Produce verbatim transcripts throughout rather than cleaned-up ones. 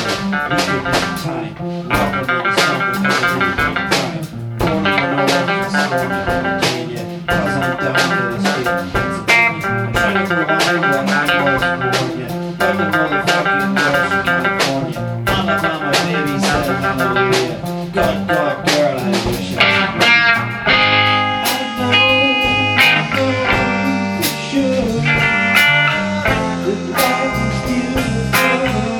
time. Walking in the sun because I really take time. Born in the north, storm in Virginia, cause I'm down to the state of Pennsylvania. I'm trying to revive what I was born, yeah. But the motherfucking girls from California. Mama, mama, baby said hallelujah. God, God, girl, I wish I could. I know, I know for sure that life is beautiful.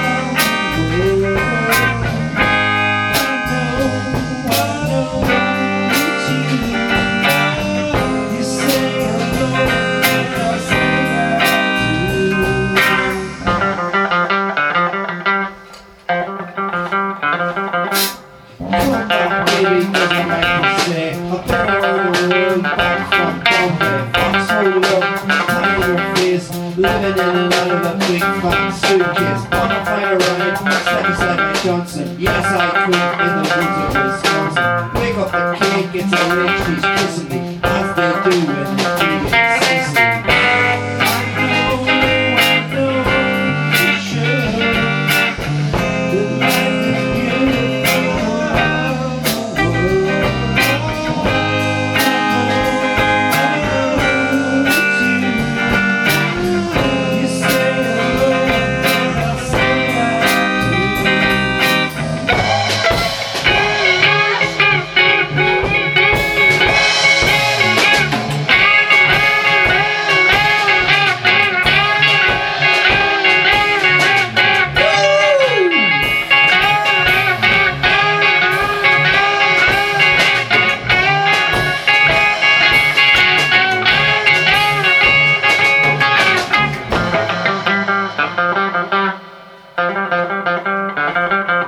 Baby, doesn't like to say I've been around the world, back from Bombay, foxhole up, tying your face, living in and out of a big fat suitcase. Wanna find a ride, step beside my Johnson. Yes, I quit in the woods of Wisconsin. Wake up the cake, it's a rich, she's kissing me, as they do in the big Sicily. I know, I know for sure that life is beautiful.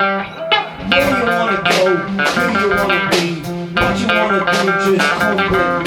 Where you wanna go, who you wanna be, what you wanna do, just come with